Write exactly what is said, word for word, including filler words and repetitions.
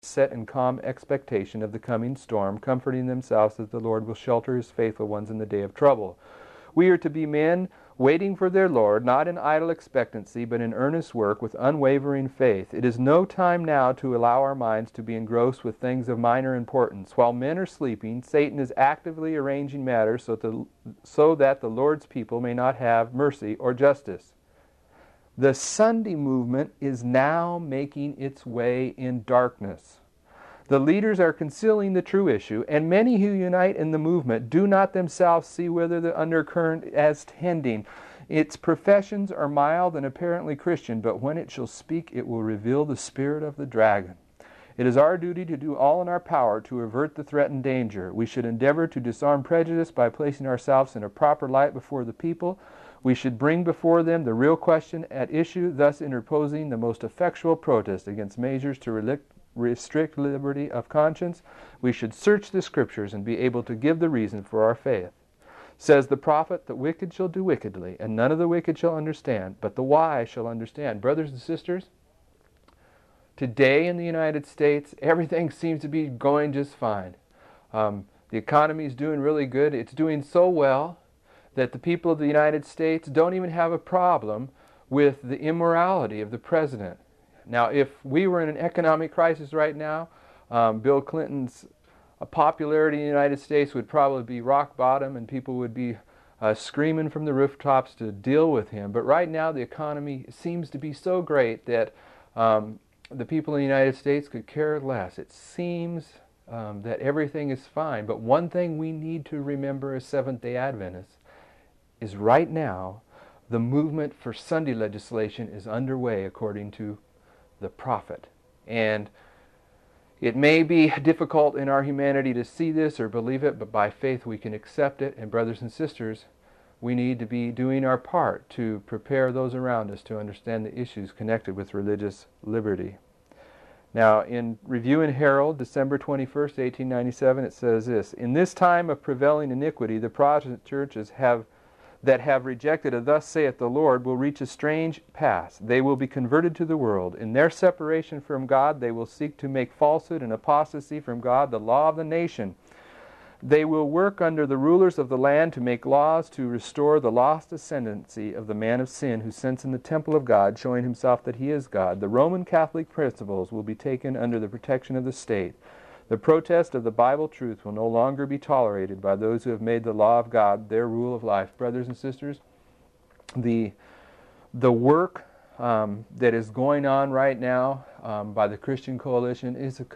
set in calm expectation of the coming storm, comforting themselves that the Lord will shelter his faithful ones in the day of trouble. We are to be men waiting for their Lord, not in idle expectancy, but in earnest work with unwavering faith. It is no time now to allow our minds to be engrossed with things of minor importance. While men are sleeping, Satan is actively arranging matters so, to, so that the Lord's people may not have mercy or justice. The Sunday movement is now making its way in darkness. The leaders are concealing the true issue, and many who unite in the movement do not themselves see whither the undercurrent is tending. Its professions are mild and apparently Christian, but when it shall speak, it will reveal the spirit of the dragon. It is our duty to do all in our power to avert the threatened danger. We should endeavor to disarm prejudice by placing ourselves in a proper light before the people. We should bring before them the real question at issue, thus interposing the most effectual protest against measures to relict restrict liberty of conscience. We should search the Scriptures and be able to give the reason for our faith. Says the prophet, the wicked shall do wickedly, and none of the wicked shall understand, but the wise shall understand. Brothers and sisters, today in the United States, everything seems to be going just fine. Um, the economy is doing really good. It's doing so well that the people of the United States don't even have a problem with the immorality of the president. Now, if we were in an economic crisis right now, um, Bill Clinton's uh, popularity in the United States would probably be rock bottom, and people would be uh, screaming from the rooftops to deal with him. But right now, the economy seems to be so great that um, the people in the United States could care less. It seems um, that everything is fine. But one thing we need to remember as Seventh-day Adventists is right now, the movement for Sunday legislation is underway according to the prophet. And it may be difficult in our humanity to see this or believe it, but by faith we can accept it. And brothers and sisters, we need to be doing our part to prepare those around us to understand the issues connected with religious liberty. Now, in Review and Herald, December twenty-first, eighteen ninety-seven, it says this: "In this time of prevailing iniquity, the Protestant churches have that have rejected a thus saith the Lord will reach a strange pass. They will be converted to the world. In their separation from God, they will seek to make falsehood and apostasy from God the law of the nation. They will work under the rulers of the land to make laws to restore the lost ascendancy of the man of sin who sits in the temple of God, showing himself that he is God. The Roman Catholic principles will be taken under the protection of the state. The protest of the Bible truth will no longer be tolerated by those who have made the law of God their rule of life." Brothers and sisters, the, the work um, that is going on right now um, by the Christian Coalition is a